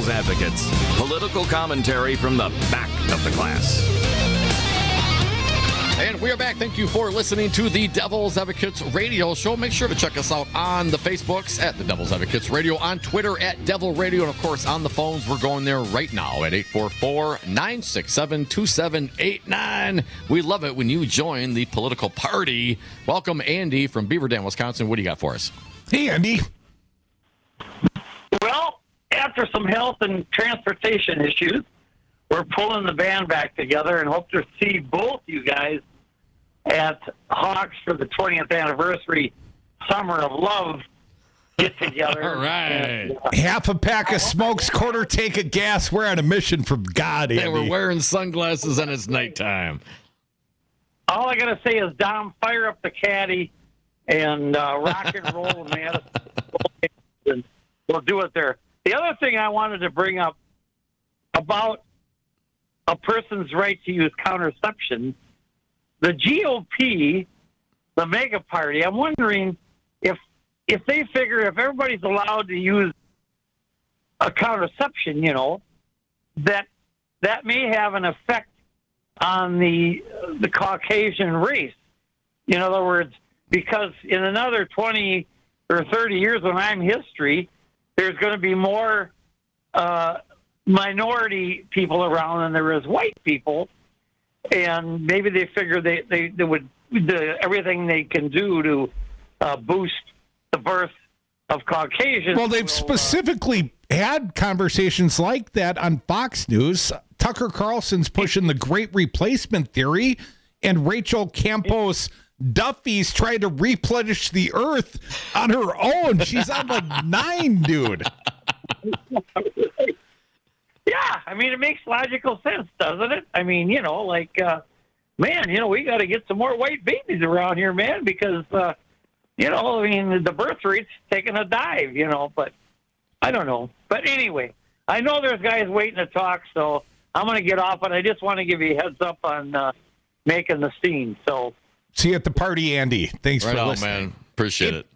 Devil's Advocates. Political commentary from the back of the class. And we are back. Thank you for listening to the Devil's Advocates Radio Show. Make sure to check us out on the Facebooks at the Devil's Advocates Radio, on Twitter at Devil Radio, and of course on the phones. We're going there right now at 844-967-2789. We love it when you join the political party. Welcome, Andy from Beaver Dam, Wisconsin. What do you got for us? Hey, Andy. Well, after some health and transportation issues, we're pulling the band back together and hope to see both you guys at Hawks for the 20th anniversary Summer of Love get together. All right. And, Half a pack of smokes, quarter tank of gas. We're on a mission from God, Andy. They were wearing sunglasses and it's nighttime. all I got to say is, Dom, fire up the caddy and rock and roll in Madison. And we'll do it there. The other thing I wanted to bring up about a person's right to use contraception, the GOP, the mega party, I'm wondering if they figure if everybody's allowed to use a contraception, you know, that may have an effect on the Caucasian race. In other words, because in another 20 or 30 years when I'm history, there's going to be more minority people around than there is white people. And maybe they figure they would do everything they can do to boost the birth of Caucasians. Well, they've specifically had conversations like that on Fox News. Tucker Carlson's pushing the great replacement theory, and Rachel Campos Duffy's trying to replenish the earth on her own. She's on like 9, dude. Yeah, I mean, it makes logical sense, doesn't it? I mean, you know, like, man, you know, we got to get some more white babies around here, man, because, you know, I mean, the birth rate's taking a dive, you know, but I don't know. But anyway, I know there's guys waiting to talk, so I'm going to get off, but I just want to give you a heads up on making the scene. So see you at the party, Andy. Thanks Right for on, listening. man. Appreciate it.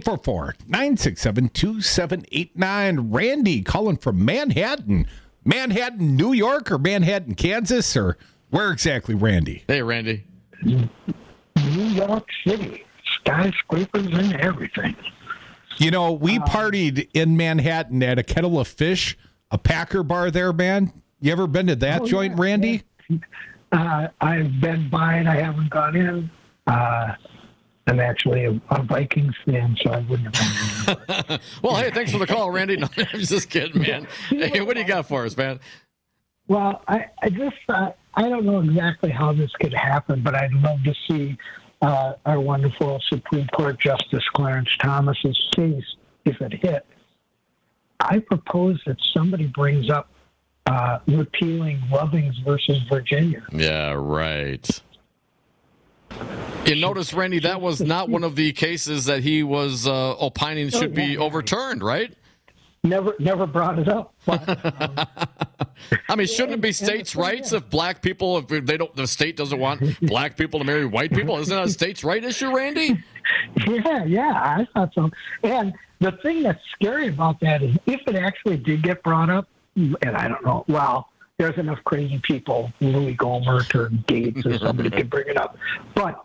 844-967-2789. Randy calling from Manhattan. Manhattan, New York, or Manhattan, Kansas, or where exactly, Randy? Hey, Randy. New York City, skyscrapers and everything. You know, we partied in Manhattan at a Kettle of Fish, a Packer bar there, man. You ever been to that joint, yeah, Randy? Yeah. I've been by it. I haven't gone in. I'm actually a Vikings fan, so I wouldn't have gone in. Well, hey, thanks for the call, Randy. No, I'm just kidding, man. Hey, what do you got for us, man? Well, I just I don't know exactly how this could happen, but I'd love to see our wonderful Supreme Court Justice Clarence Thomas's case, if it hit. I propose that somebody brings up repealing Lovings versus Virginia. Yeah, right. You notice, Randy, that was not one of the cases that he was opining should be overturned, right? Never brought it up. But, I mean, shouldn't it be states' rights if black people, if they don't, the state doesn't want black people to marry white people? Isn't that a states' right issue, Randy? Yeah, I thought so. And the thing that's scary about that is if it actually did get brought up, and I don't know, well, there's enough crazy people, Louis Gohmert or Gates or somebody could bring it up. But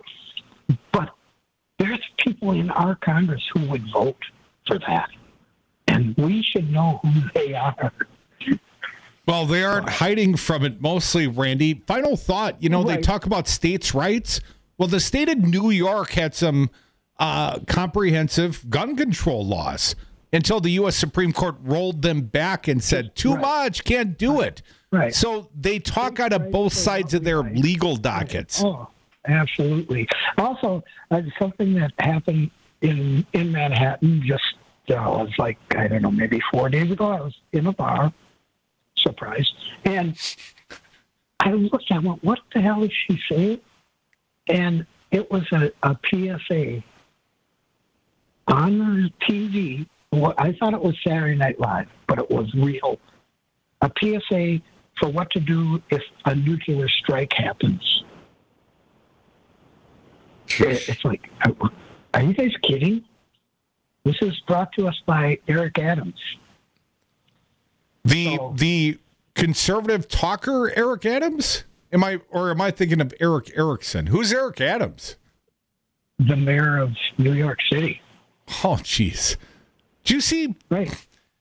there's people in our Congress who would vote for that. And we should know who they are. Well, they aren't hiding from it mostly, Randy. Final thought, you know, They Right. talk about states' rights. Well, the state of New York had some comprehensive gun control laws until the U.S. Supreme Court rolled them back and said, too much, can't do it. Right. So they talk out of both sides of their legal dockets. Oh, absolutely. Also, something that happened in Manhattan just was like, I don't know, maybe 4 days ago. I was in a bar, surprise, and I looked at what the hell is she saying? And it was a PSA on the TV. I thought it was Saturday Night Live, but it was real. A PSA for what to do if a nuclear strike happens. It's like, are you guys kidding? This is brought to us by Eric Adams. The conservative talker Eric Adams? Am I thinking of Eric Erickson? Who's Eric Adams? The mayor of New York City. Oh, jeez. Do you see? Right.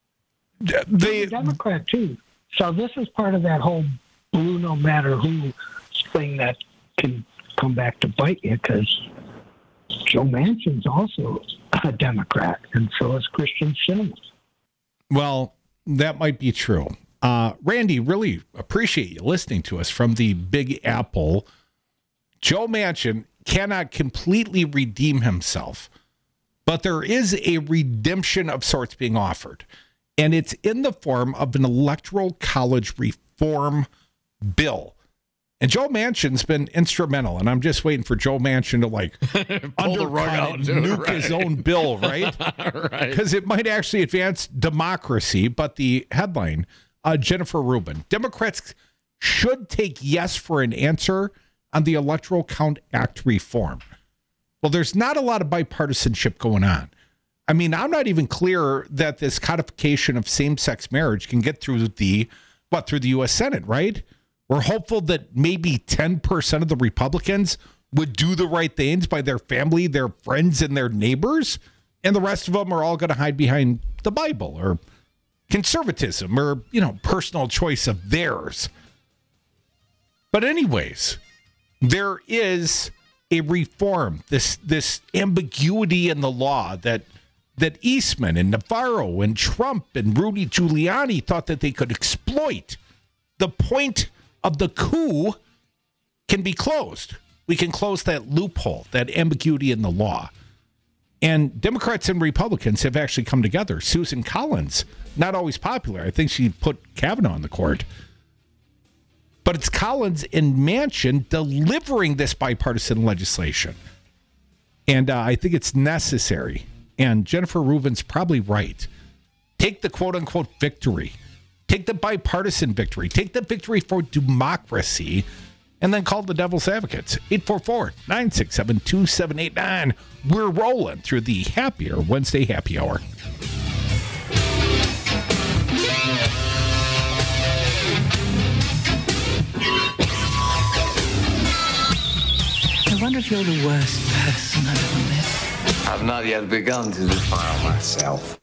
They Democrat too. So this is part of that whole blue no matter who thing that can come back to bite you, because Joe Manchin's also a Democrat, and so is Christian Sinema. Well, that might be true. Randy, really appreciate you listening to us from the Big Apple. Joe Manchin cannot completely redeem himself, but there is a redemption of sorts being offered, and it's in the form of an electoral college reform bill. And Joe Manchin's been instrumental, and I'm just waiting for Joe Manchin to pull the rug out, and nuke his own bill, right? Right. Because it might actually advance democracy. But the headline, Jennifer Rubin, Democrats should take yes for an answer on the Electoral Count Act reform. Well, there's not a lot of bipartisanship going on. I mean, I'm not even clear that this codification of same-sex marriage can get through the U.S. Senate, right? We're hopeful that maybe 10% of the Republicans would do the right things by their family, their friends, and their neighbors, and the rest of them are all going to hide behind the Bible or conservatism or, personal choice of theirs. But anyways, there is a reform, this ambiguity in the law that Eastman and Navarro and Trump and Rudy Giuliani thought that they could exploit. The point of the coup can be closed. We can close that loophole, that ambiguity in the law. And Democrats and Republicans have actually come together. Susan Collins, not always popular. I think she put Kavanaugh on the court. But it's Collins and Manchin delivering this bipartisan legislation. And I think it's necessary. And Jennifer Rubin's probably right. Take the quote-unquote victory. Take the bipartisan victory. Take the victory for democracy. And then call the devil's advocates. 844-967-2789. We're rolling through the Happier Wednesday Happy Hour. I wonder if you're the worst person I've ever met. I've not yet begun to defile myself.